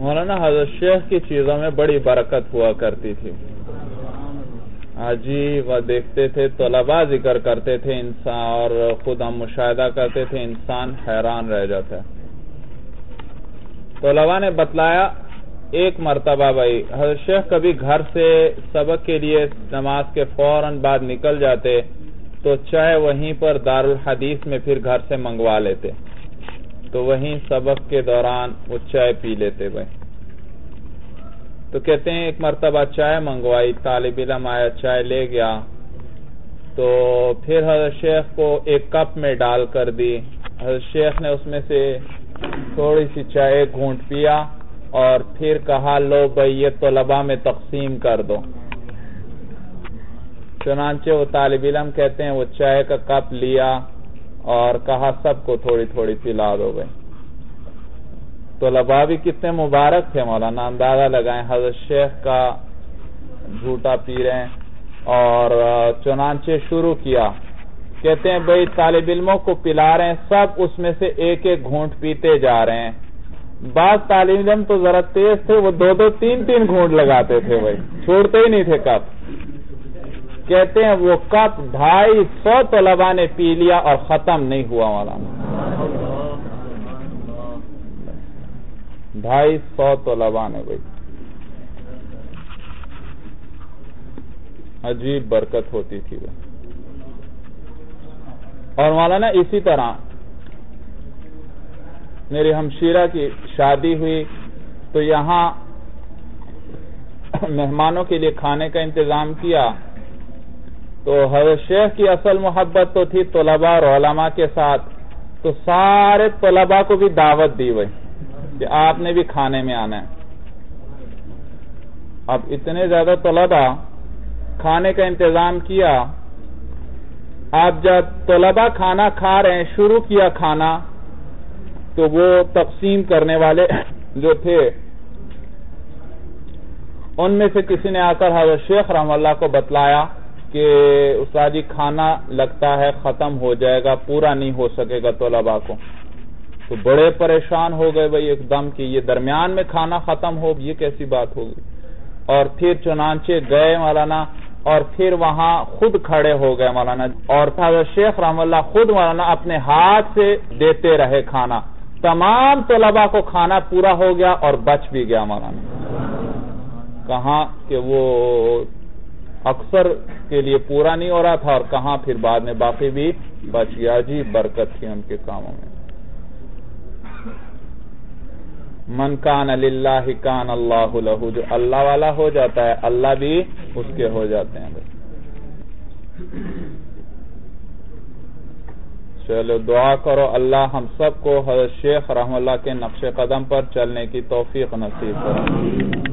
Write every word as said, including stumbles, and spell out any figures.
مولانا حضرت شیخ کی چیزوں میں بڑی برکت ہوا کرتی تھی. عجیب و دیکھتے تھے طلباء ذکر کرتے تھے انسان، اور خود ہم مشاہدہ کرتے تھے، انسان حیران رہ جاتا ہے. طلباء نے بتلایا ایک مرتبہ بھائی حضرت شیخ کبھی گھر سے سبق کے لیے نماز کے فوراً بعد نکل جاتے تو چائے وہیں پر دارالحدیث میں پھر گھر سے منگوا لیتے، تو وہیں سبق کے دوران وہ چائے پی لیتے بھائی. تو کہتے ہیں ایک مرتبہ چائے منگوائی، طالب علم آیا چائے لے گیا، تو پھر حضرت شیخ کو ایک کپ میں ڈال کر دی. حضرت شیخ نے اس میں سے تھوڑی سی چائے گھونٹ پیا اور پھر کہا لو بھائی یہ طلباء میں تقسیم کر دو. چنانچہ وہ طالب علم کہتے ہیں وہ چائے کا کپ لیا اور کہا سب کو تھوڑی تھوڑی پلا دو بھائی. طلباء بھی کتنے مبارک تھے مولانا، اندازہ لگائیں حضرت شیخ کا جھوٹا پی رہے ہیں. اور چنانچہ شروع کیا، کہتے ہیں بھائی طالب علموں کو پلا رہے ہیں، سب اس میں سے ایک ایک گھونٹ پیتے جا رہے ہیں. بعض طالب علم تو ذرا تیز تھے، وہ دو دو تین تین گھونٹ لگاتے تھے بھائی، چھوڑتے ہی نہیں تھے کپ. کہتے ہیں وہ کپ ڈھائی سو طلباء نے پی لیا اور ختم نہیں ہوا مولانا. ڈھائی سو طلباء نے بھائی. عجیب برکت ہوتی تھی بھائی. اور مولانا اسی طرح میری ہمشیرہ کی شادی ہوئی تو یہاں مہمانوں کے لیے کھانے کا انتظام کیا. تو حضرت شیخ کی اصل محبت تو تھی طلباء اور علماء کے ساتھ، تو سارے طلباء کو بھی دعوت دی ہوئی کہ آپ نے بھی کھانے میں آنا ہے. اب اتنے زیادہ طلباء، کھانے کا انتظام کیا. آپ جب طلباء کھانا کھا رہے ہیں، شروع کیا کھانا، تو وہ تقسیم کرنے والے جو تھے ان میں سے کسی نے آ کر حضرت شیخ رحمہ اللہ کو بتلایا کہ استاد جی کھانا لگتا ہے ختم ہو جائے گا، پورا نہیں ہو سکے گا طلباء کو. تو بڑے پریشان ہو گئے بھائی ایک دم کہ یہ درمیان میں کھانا ختم ہو، یہ کیسی بات ہوگی. اور پھر چنانچہ گئے مولانا، اور پھر وہاں خود کھڑے ہو گئے مولانا، اور حضرت شیخ رحمہ اللہ خود مولانا اپنے ہاتھ سے دیتے رہے کھانا. تمام طلباء کو کھانا پورا ہو گیا اور بچ بھی گیا مولانا. کہاں کہ وہ اکثر کے لیے پورا نہیں ہو رہا تھا، اور کہاں پھر بعد میں باقی بھی بچ گیا. عجیب برکت تھی ان کے کاموں میں. من کان للہ کان اللہ لہ، جو اللہ والا ہو جاتا ہے اللہ بھی اس کے ہو جاتے ہیں. چلو دعا کرو اللہ ہم سب کو حضرت شیخ رحمہ اللہ کے نقش قدم پر چلنے کی توفیق نصیب کرے.